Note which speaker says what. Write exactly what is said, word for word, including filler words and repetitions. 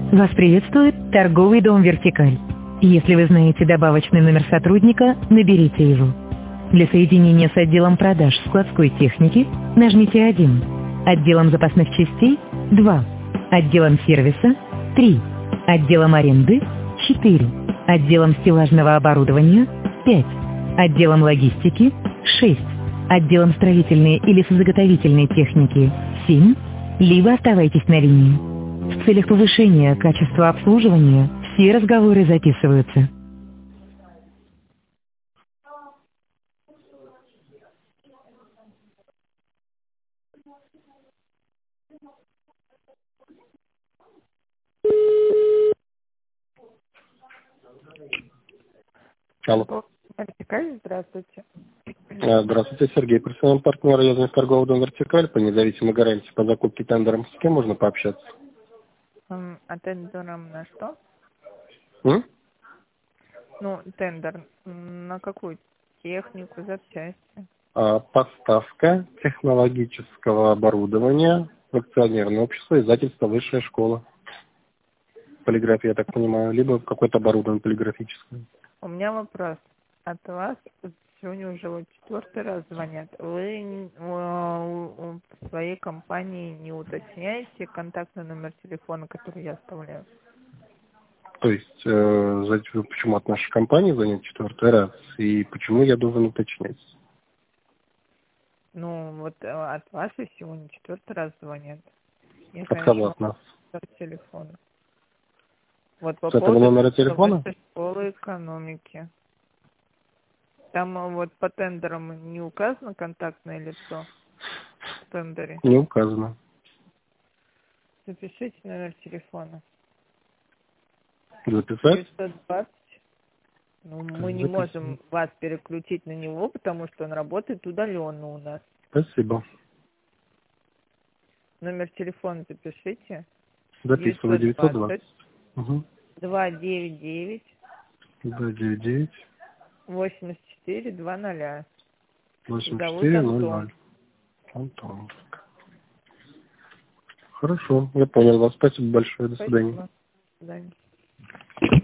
Speaker 1: Вас приветствует торговый дом «Вертикаль». Если вы знаете добавочный номер сотрудника, наберите его. Для соединения с отделом продаж складской техники нажмите один, отделом запасных частей – два, отделом сервиса – три, отделом аренды – четыре, отделом стеллажного оборудования – пять, отделом логистики – шесть, отделом строительной или созаготовительной техники – семь, либо оставайтесь на линии. В целях повышения качества обслуживания все разговоры записываются.
Speaker 2: Алло.
Speaker 3: Вертикаль, здравствуйте.
Speaker 2: Здравствуйте, Сергей, персональный партнер «Язный торговый дом «Вертикаль» по независимой гарантии по закупке тендером. С кем можно пообщаться?
Speaker 3: М, А тендером на что?
Speaker 2: М?
Speaker 3: Ну, тендер м, на какую технику, запчасти?
Speaker 2: А, Поставка технологического оборудования в акционерное общество, издательство «Высшая школа». Полиграфия, я так понимаю, либо какое-то оборудование полиграфическое.
Speaker 3: У меня вопрос. От вас сегодня уже вот четвертый раз звонят. Вы н- у- у- в своей компании не уточняете контактный номер телефона, который я оставляю?
Speaker 2: То есть, э, за- почему от нашей компании звонят четвертый раз, и почему я должен уточнять?
Speaker 3: Ну, вот э, от вас и сегодня четвертый раз звонят. Я,
Speaker 2: От кого
Speaker 3: конечно,
Speaker 2: от нас?
Speaker 3: номер телефона. Вот по
Speaker 2: С этого
Speaker 3: поводу
Speaker 2: номера телефона?
Speaker 3: высшей школы экономики. Там э, вот по тендерам не указано контактное лицо в тендере.
Speaker 2: Не указано.
Speaker 3: Запишите номер телефона.
Speaker 2: Записать?
Speaker 3: девятьсот двадцать. Ну, мы не можем вас переключить на него, потому что он работает удаленно у нас.
Speaker 2: Спасибо.
Speaker 3: Номер телефона запишите.
Speaker 2: Записываю девятьсот двадцать.
Speaker 3: два девять девять
Speaker 2: два девять девять
Speaker 3: восемьдесят четыре два ноль.
Speaker 2: восемьдесят
Speaker 3: Зовут
Speaker 2: четыре ноль
Speaker 3: Антон.
Speaker 2: ноль. Антон. Хорошо, я понял вас. Спасибо большое. До свидания.
Speaker 3: Спасибо. До свидания.